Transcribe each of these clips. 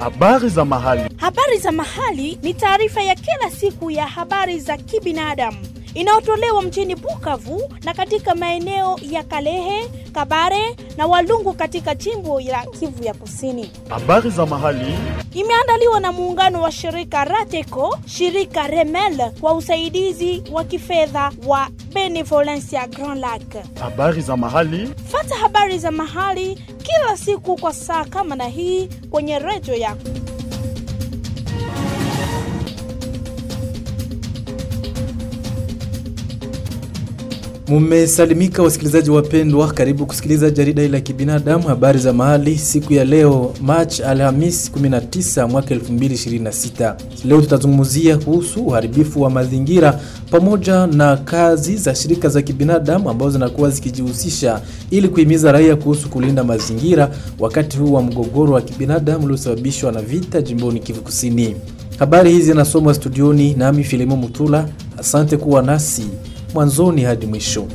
Habari za mahali. Habari za mahali ni taarifa ya kila siku ya habari za kibinadamu inayotolewa mjini Bukavu na katika maeneo ya Kalehe, Kabare na Walungu katika jimbo la Kivu ya Kusini. Habari za mahali imeandaliwa na muungano wa shirika Rateco, shirika Remel kwa usaidizi wa kifedha wa Benevolencia Grand Lac. Habari za mahali. Fata habari za mahali kila siku kwa saa kama na hii kwenye redio yako. Mumesalimika wasikilizaji wapendwa, karibu kusikiliza jarida la kibinadamu habari za mahali siku ya leo Alhamisi 19 mwaka 2026. Leo tutazungumzia kuhusu uharibifu wa mazingira pamoja na kazi za shirika za kibinadamu ambazo zinakuwa zikijihusisha ili kuhimiza raia kuhusu kulinda mazingira wakati huu wa mgogoro wa kibinadamu uliosababishwa na vita jimboni Kivu Kusini. Habari hizi zinasomwa studioni nami Filimo Mutula. Asante kuwa nasi mwanzoni hadi mwisho.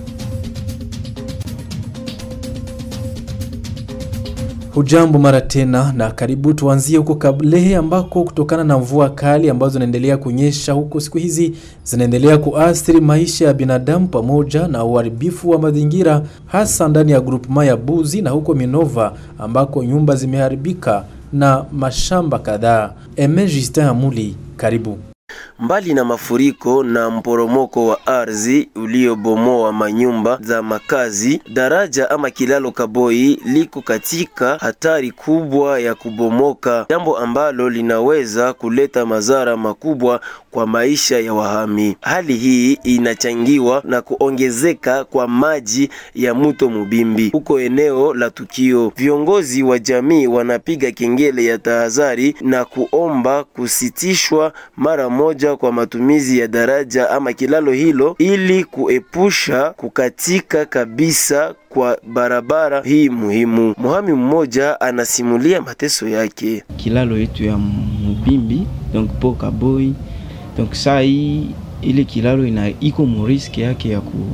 Hujambo mara tena na karibu. Tuanzie huko Kablehe ambako kutokana na mvua kali ambazo zinaendelea kunyesha huko siku hizi zinaendelea kuathiri maisha ya binadamu pamoja na uharibifu wa mazingira, hasa ndani ya groupement ya Buzi na huko Minova ambako nyumba zimeharibika na mashamba kadhaa. Justin Amuli, karibu. Mbali na mafuriko na mporomoko wa ardhi uliobomoa manyumba za makazi, daraja ama kilalo Kaboi liko katika hatari kubwa ya kubomoka, jambo ambalo linaweza kuleta madhara makubwa kwa maisha ya wahami. Hali hii inachangiwa na kuongezeka kwa maji ya mto Mubimbi huko eneo la tukio. Viongozi wa jamii wanapiga kengele ya tahadhari na kuomba kusitishwa mara moja kwa matumizi ya daraja ama kilalo hilo ili kuepusha kukatika kabisa kwa barabara hii muhimu. Muhami mmoja anasimulia mateso yake. Kilalo yetu ya Mubimbi, donc po Kaboi, donc saa hii ile kilalo iko muriski yake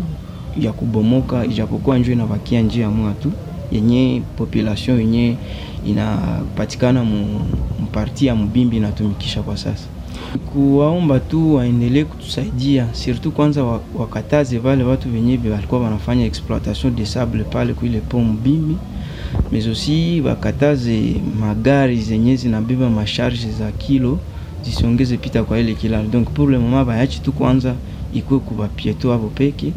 ya kubomoka, ijapokuwa njoo inabakia njia moja tu yenye population yenye inapatikana mparti ya Mubimbi inatumikisha kwa sasa. Kuwaomba tu waendelee kutusaidia, surtout kwanza wakataze wale watu wenye walikuwa wanafanya exploitation de sable pale kuile pont Mubimbi, mais aussi wakataze magari zenye zinabeba masharge za kilo zisiongeze pita kwa ile kilalo. Donc pour le moment baachi tu kwanza ikuwe kuba pieto hapo peke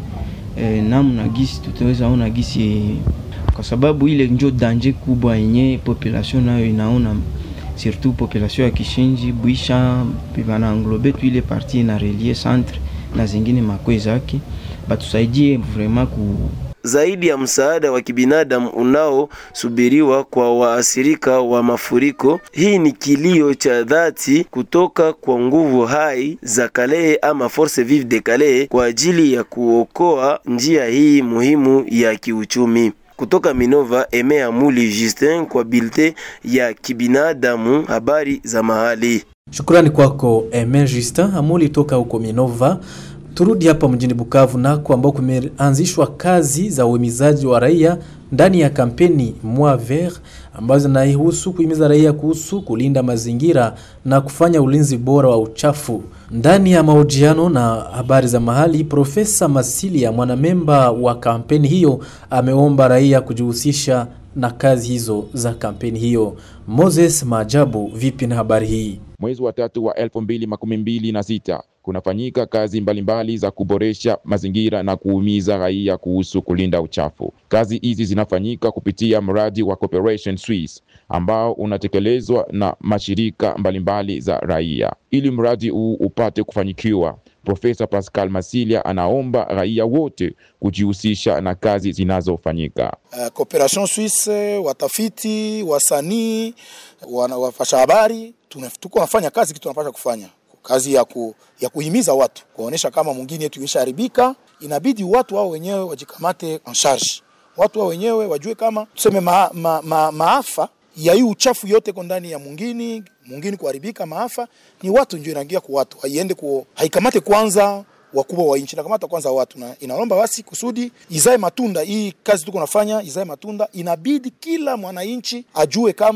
namna gisi tutaweza ona gisi, kwa sababu ile ndio danger kubwa yenye population nayo inaona, surtout population ya Kishinji, Buisha, bibana englobe tu ile partie na relier centre na zingine makwe zake, batusaidie vraiment zaidi ya msaada wa kibinadamu unaosubiriwa kwa waasirika wa mafuriko. Hii ni kilio cha dhati kutoka kwa nguvu hai za Kalehe ama Force Vive de Kalehe kwa ajili ya kuokoa njia hii muhimu ya kiuchumi. Kutoka Minova, Amuli Justin kwa bilte ya kibinadamu habari za mahali. Shukrani kwako Justin Amuli toka huko Minova. Turudi hapa mjini Bukavu nako ambao kumeanzishwa kazi za uhimizaji wa raia ndani ya kampeni Moi Vert ambazo zinahusu kuhimiza raia kuhusu kulinda mazingira na kufanya ulinzi bora wa uchafu. Ndani ya mahojiano na habari za mahali, Profesa Masilia, mwanamemba wa kampeni hiyo, ameomba raia kujihusisha na kazi hizo za kampeni hiyo. Moses Majabu, vipi na habari hii? Mwezi wa 3 wa 2026 kunafanyika kazi mbalimbali za kuboresha mazingira na kuhimiza raia kuhusu kulinda uchafu. Kazi hizi zinafanyika kupitia mradi wa Cooperation Suisse ambao unatekelezwa na mashirika mbalimbali za raia. Ili mradi huu upate kufanikiwa, Profesa Pascal Masilia anaomba raia wote kujihusisha na kazi zinazofanyika. Cooperation Suisse, watafiti, wasanii, wafasha habari, tuko nafanya kazi kitu tunapaswa kufanya. Kazi ya kuhimiza watu, kuonesha kama mwingine yetu imeshaharibika, inabidi watu wao wenyewe wajikamate en charge. Watu wao wenyewe wajue kama tuseme maafa ya hii uchafu yote kwa ndani ya mwingine kuharibika, maafa ni watu ndio inaingia kwa watu. Haikamate kwanza wakubwa wa nchi, nakamata kwanza watu, na inaomba basi kusudi izae matunda. Hii kazi tuko nafanya izae matunda, inabidi kila mwananchi ajue kama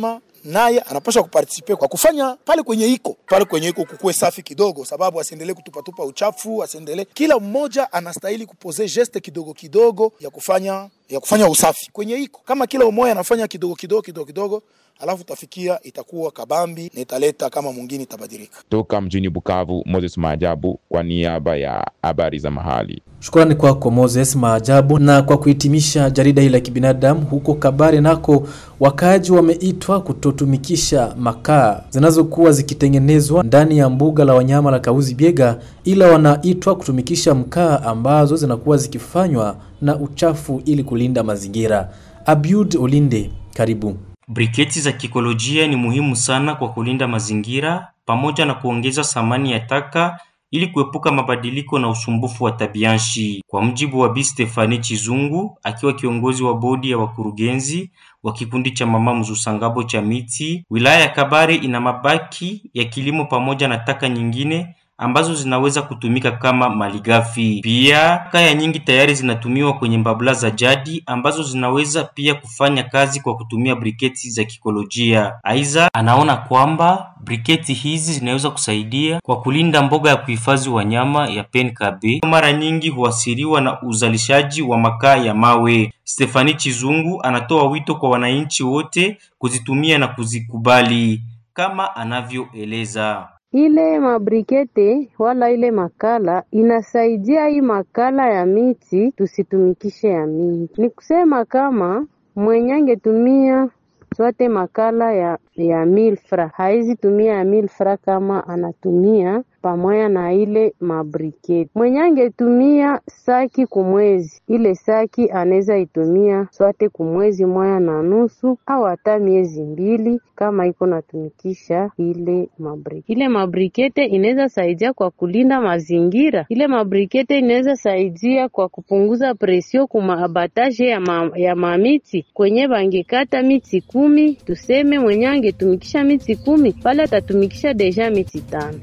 naye anapaswa kuparticipe kwa kufanya pale kwenye iko kukue safi kidogo, sababu asiendelee kutupatupa uchafu, asiendelee. Kila mmoja anastahili kupoze geste kidogo ya kufanya usafi kwenye iko. Kama kila mmoja anafanya kidogo, alafu tafikia itakuwa kabambi na italeta kama mwingine itabadilika. Toka mjini Bukavu, Moses Maajabu kwa niaba ya habari za mahali. Shukrani kwako Moses Maajabu. Na kwa kuhitimisha jarida hili la kibinadamu, huko Kabare nako wakaaji wameitwa kutotumikisha makaa zinazokuwa zikitengenezwa ndani ya mbuga la wanyama la Kahuzi-Biega, ila wanaitwa kutumikisha mkaa ambazo zinakuwa zikifanywa na uchafu ili kulinda mazingira. Abiud Olinde, karibu. Briketi za kikolojia ni muhimu sana kwa kulinda mazingira pamoja na kuongeza thamani ya taka ili kuepuka mabadiliko na usumbufu wa tabianchi. Kwa mjibu wa Bi Stefani Chizungu, akiwa kiongozi wa bodi ya wakurugenzi wa kikundi cha Mama Mzusangabo cha miti, wilaya ya Kabare ina mabaki ya kilimo pamoja na taka nyingine ambazo zinaweza kutumika kama malighafi. Pia kaya nyingi tayari zinatumiwa kwenye mbabula za jadi ambazo zinaweza pia kufanya kazi kwa kutumia briketi za kikolojia. Aiza anaona kwamba briketi hizi zinaweza kusaidia kwa kulinda mboga ya kuhifadhi wanyama ya Penkabe, mara nyingi huasiriwa na uzalishaji wa makaa ya mawe. Stefani Chizungu anatoa wito kwa wananchi wote kuzitumia na kuzikubali kama anavyoeleza. Ile mabrikete wala ile makala inasaidia hii makala ya miti tusitumikishe ya mingi. Ni kusema kama mwenye angetumia sote makala ya 1000 francs haizi tumia ya 1000 francs kama anatumia pamoja na ile mabriketi. Mwenye angetumia saki kumwezi, ile saki anaweza itumia sote kumwezi moja na nusu au hata miezi 2 kama iko natumikisha ile mabriketi. Ile mabrikete inaweza saidia kwa kulinda mazingira. Ile mabrikete inaweza saidia kwa kupunguza presio kuma abatage ya mamiti. Kwenye bangekata miti 10, tuseme mwenye angetumikisha miti 10, pale atatumikisha deja miti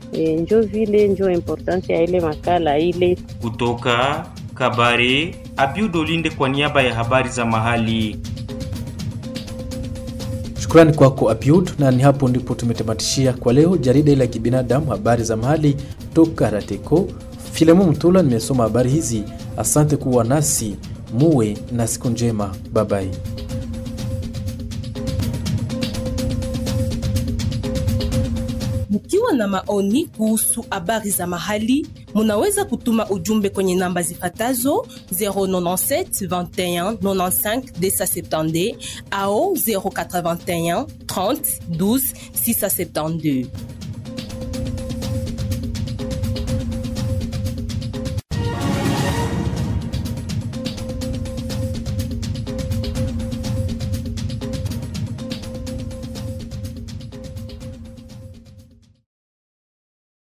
5. Vile njo importance ya ile makala ile. Kutoka Kabare, Abiud Olinde kwa niaba ya habari za mahali. Shukrani kwako Abiud, na ni hapo ndipo tumetematishia kwa leo jarida la kibinadamu habari za mahali toka Rateko. Filemo Mtula nimesoma habari hizi. Asante kuwa nasi, muwe na siku njema. Bye bye. Mkiwa na maoni kuhusu habari za mahali, munaweza kutuma ujumbe kwenye namba zifatazo 097 21 95 270 au 081 30 12 672.